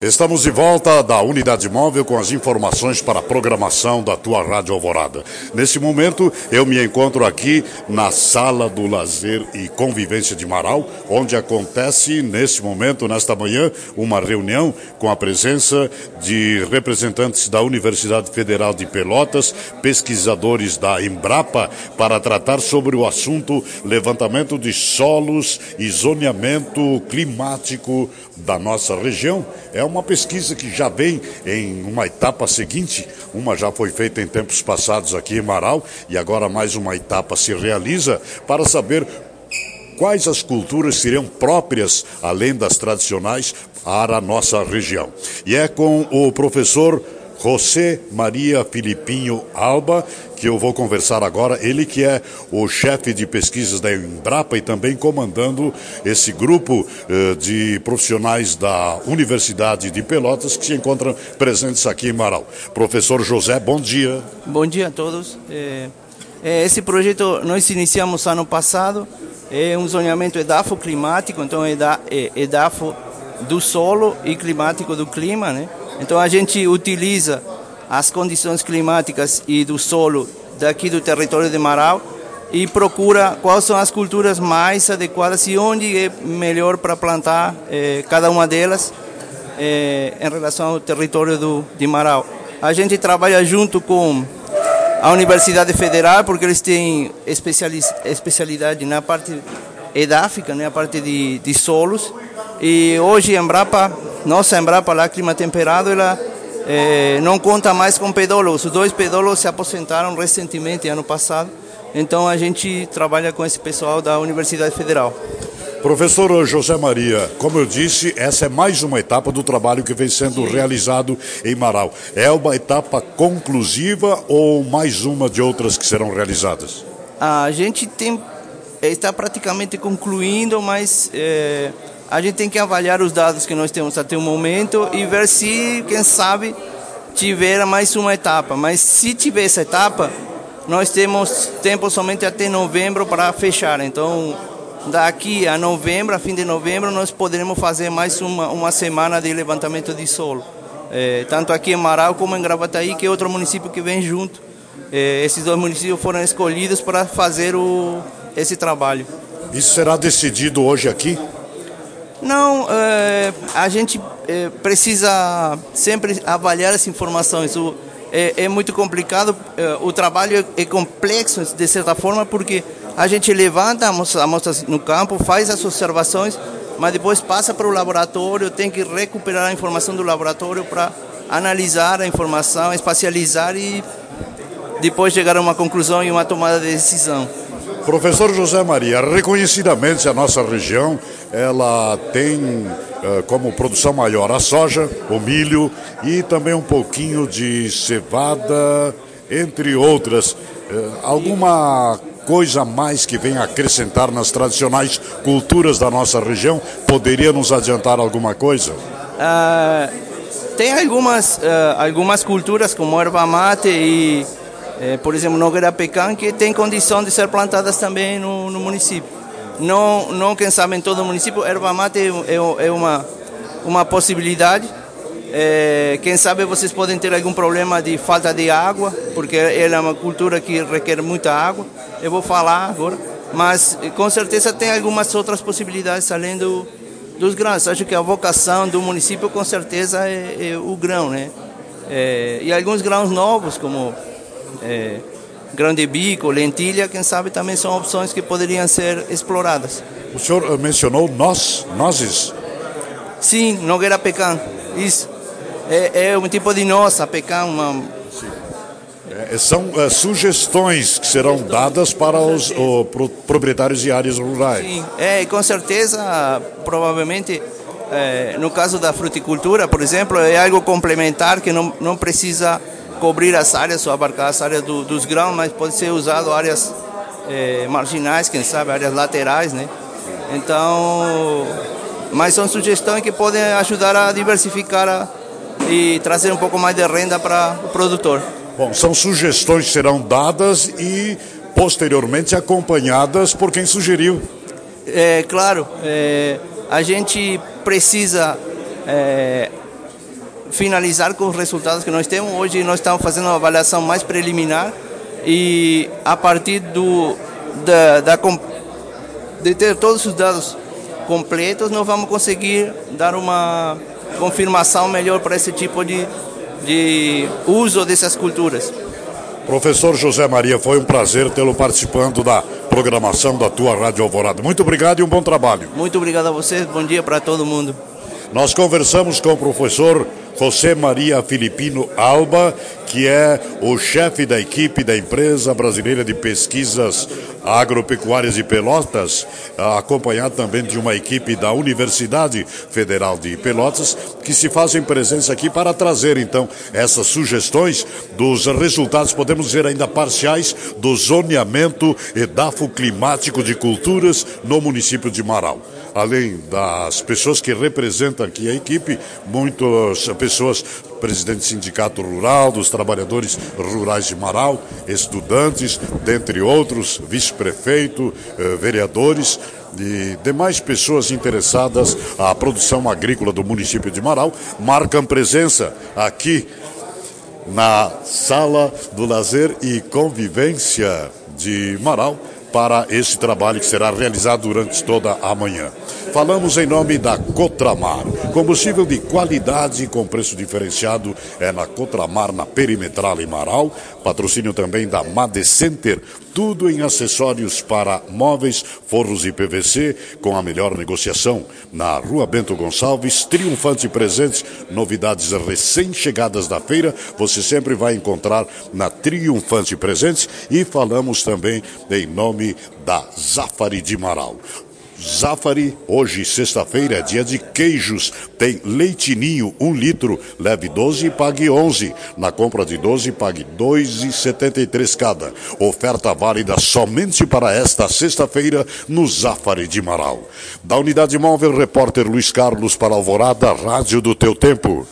Estamos de volta da unidade móvel com as informações para a programação da tua Rádio Alvorada. Nesse momento, eu me encontro aqui na Sala do Lazer e Convivência de Marau, onde acontece, nesse momento, nesta manhã, uma reunião com a presença de representantes da Universidade Federal de Pelotas, pesquisadores da Embrapa, para tratar sobre o assunto levantamento de solos e zoneamento climático da nossa região. É uma pesquisa que já vem em uma etapa seguinte, uma já foi feita em tempos passados aqui em Marau e agora mais uma etapa se realiza para saber quais as culturas seriam próprias, além das tradicionais, para a nossa região. E é com o professor José Maria Filipinho Alba que eu vou conversar agora, ele que é o chefe de pesquisas da Embrapa e também comandando esse grupo de profissionais da Universidade de Pelotas que se encontram presentes aqui em Marau. Professor José, bom dia. Bom dia a todos. Esse projeto nós iniciamos ano passado, é um zoneamento edafoclimático, então edafo do solo e climático do clima, né? Então a gente utiliza as condições climáticas e do solo daqui do território de Marau e procura quais são as culturas mais adequadas e onde é melhor para plantar cada uma delas em relação ao território de Marau. A gente trabalha junto com a Universidade Federal porque eles têm especialidade na parte edáfica, né, a parte de solos. E hoje a Embrapa, nossa Embrapa lá, Clima Temperado, ela não conta mais com pedólogos. Os dois pedólogos se aposentaram recentemente, ano passado. Então a gente trabalha com esse pessoal da Universidade Federal. Professor José Maria, como eu disse, essa é mais uma etapa do trabalho que vem sendo realizado em Marau. É uma etapa conclusiva ou mais uma de outras que serão realizadas? A gente está praticamente concluindo, mas a gente tem que avaliar os dados que nós temos até o momento e ver se, quem sabe, tiver mais uma etapa. Mas se tiver essa etapa, nós temos tempo somente até novembro para fechar. Então, daqui a novembro, a fim de novembro, nós poderemos fazer mais uma semana de levantamento de solo. Tanto aqui em Marau como em Gravataí, que é outro município que vem junto. Esses dois municípios foram escolhidos para fazer esse trabalho. Isso será decidido hoje aqui? Não, a gente precisa sempre avaliar as informações. É muito complicado, o trabalho é complexo de certa forma, porque a gente levanta amostras no campo, faz as observações, mas depois passa para o laboratório, tem que recuperar a informação do laboratório para analisar a informação, espacializar e depois chegar a uma conclusão e uma tomada de decisão. Professor José Maria, reconhecidamente a nossa região, ela tem como produção maior a soja, o milho e também um pouquinho de cevada, entre outras. Alguma coisa mais que venha acrescentar nas tradicionais culturas da nossa região? Poderia nos adiantar alguma coisa? Tem algumas culturas como erva mate e por exemplo, nogueira pecan, que tem condição de ser plantadas também no município. Não quem sabe em todo o município, erva mate é uma possibilidade. Quem sabe vocês podem ter algum problema de falta de água, porque ela é uma cultura que requer muita água. Eu vou falar agora, mas com certeza tem algumas outras possibilidades além dos grãos. Acho que a vocação do município com certeza é o grão, né? E alguns grãos novos, como grão de bico, lentilha, quem sabe também são opções que poderiam ser exploradas. O senhor mencionou nozes? Sim, nogueira pecan, isso. É um tipo de noz, a pecan. São sugestões que serão dadas para os proprietários de áreas rurais. Sim, com certeza, provavelmente, no caso da fruticultura, por exemplo, é algo complementar que não precisa cobrir as áreas ou abarcar as áreas dos grãos, mas pode ser usado áreas marginais, quem sabe, áreas laterais, né? Então, mas são sugestões que podem ajudar a diversificar e trazer um pouco mais de renda para o produtor. Bom, são sugestões que serão dadas e posteriormente acompanhadas por quem sugeriu. Claro, a gente precisa finalizar com os resultados que nós temos. Hoje nós estamos fazendo uma avaliação mais preliminar e a partir de ter todos os dados completos, nós vamos conseguir dar uma confirmação melhor para esse tipo de uso dessas culturas. Professor José Maria, foi um prazer tê-lo participando da programação da tua Rádio Alvorada. Muito obrigado e um bom trabalho. Muito obrigado a vocês, bom dia para todo mundo. Nós conversamos com o professor José Maria Filipino Alba, que é o chefe da equipe da Empresa Brasileira de Pesquisas Agropecuárias de Pelotas, acompanhado também de uma equipe da Universidade Federal de Pelotas, que se fazem presença aqui para trazer, então, essas sugestões dos resultados, podemos dizer ainda parciais, do zoneamento edafoclimático de culturas no município de Marau. Além das pessoas que representam aqui a equipe, muitas pessoas, presidente do Sindicato Rural, dos trabalhadores rurais de Marau, estudantes, dentre outros, vice-prefeito, vereadores e demais pessoas interessadas à produção agrícola do município de Marau, marcam presença aqui na Sala do Lazer e Convivência de Marau, para esse trabalho que será realizado durante toda a manhã. Falamos em nome da Cotramar. Combustível de qualidade com preço diferenciado é na Cotramar, na Perimetral em Marau. Patrocínio também da Madecenter. Tudo em acessórios para móveis, forros e PVC, com a melhor negociação. Na Rua Bento Gonçalves, Triunfante Presentes, novidades recém-chegadas da feira, você sempre vai encontrar na Triunfante Presentes. E falamos também em nome da Zafari de Marau. Zafari, hoje, sexta-feira, é dia de queijos. Tem leite ninho, 1 litro, leve 12 e pague 11. Na compra de 12, pague 2,73 cada. Oferta válida somente para esta sexta-feira no Zafari de Marau. Da Unidade Móvel, repórter Luiz Carlos para Alvorada, Rádio do Teu Tempo.